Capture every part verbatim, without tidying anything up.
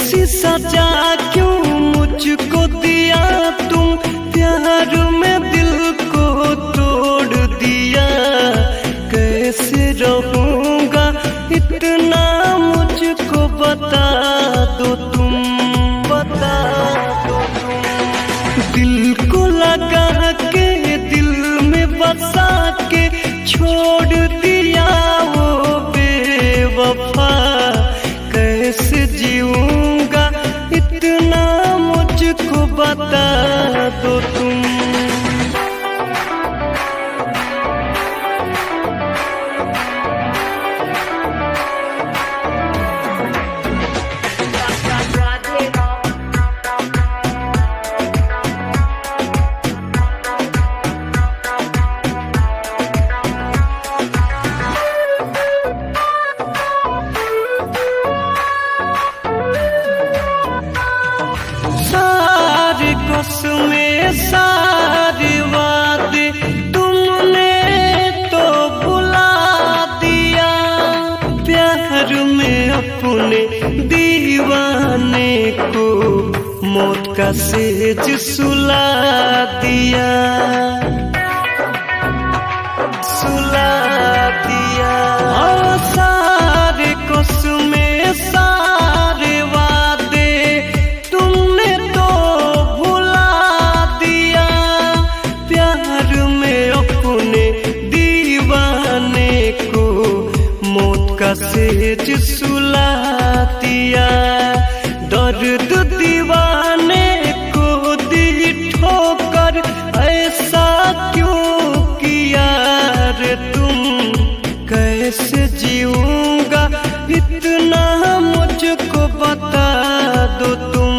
ऐसी सजा क्यों मुझको दिया तुम, प्यार में दिल को तोड़ दिया। कैसे रहूँगा इतना मुझको बता दो तुम, बता दो तुम। दिल को लगा के दिल में बसा के छोड़ दिया वो बेवफा। कैसे जीऊँगा इतना मुझको बता दो तुम। सारे कसमें सारे वादे तुमने तो भुला दिया। प्यार में अपने दीवाने को मौत का सेज सुला दिया, सुला दिया। और सारे कसमें सारे वादे तुमने तो भुला दिया। प्यार में अपने दीवाने को मौत का सेज सुला दिया। दर्द दीवाने को दी ठोकर, ऐसा क्यों किया रे तुम। कैसे जीऊँगा इतना मुझको बता दो तुम।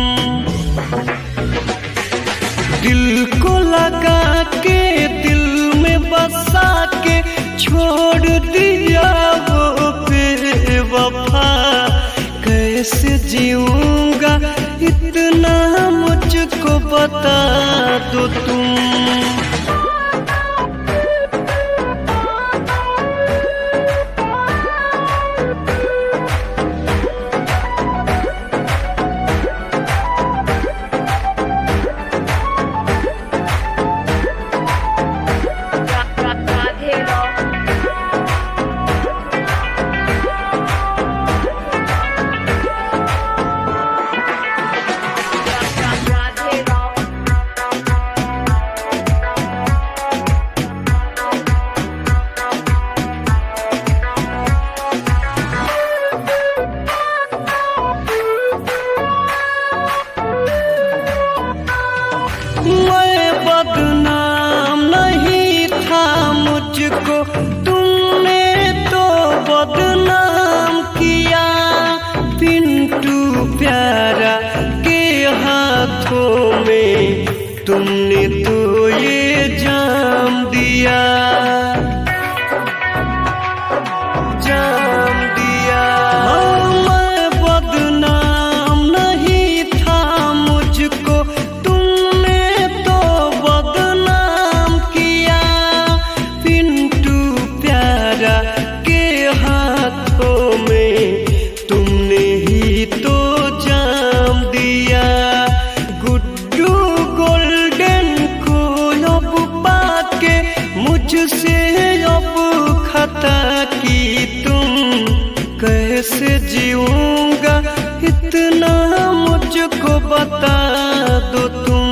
दिल को लगा के दिल में बसा के छोड़ दिया वो बेवफा। कैसे जीऊँगा इतना मुझको बता दो तुम। मैं बदनाम नहीं था मुझको तुमने तो बदनाम किया। पिंटू प्यारा के हाथों में तुमने तो ये जाम दिया, जाम दिया। मैं बदनाम नहीं था मुझको मुझसे अब खता की तुम। कैसे जीऊँगा इतना मुझको बता दो तुम।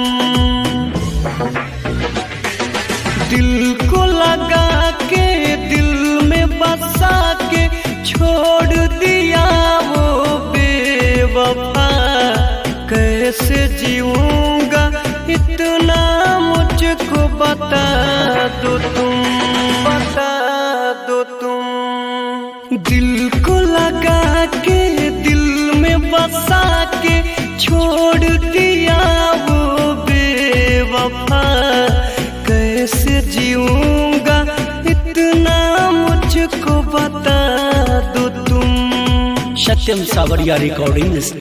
दिल को लगा के दिल में बसा के छोड़ दिया वो बेवफा। कैसे जीऊँगा इतना मुझको बता दो तुम, बता दो तुम। दिल को लगा के दिल में बसा के छोड़ दिया वो बेवफा। कैसे जीऊँगा इतना मुझको बता दो तुम। सत्यम सावरिया रिकॉर्डिंग।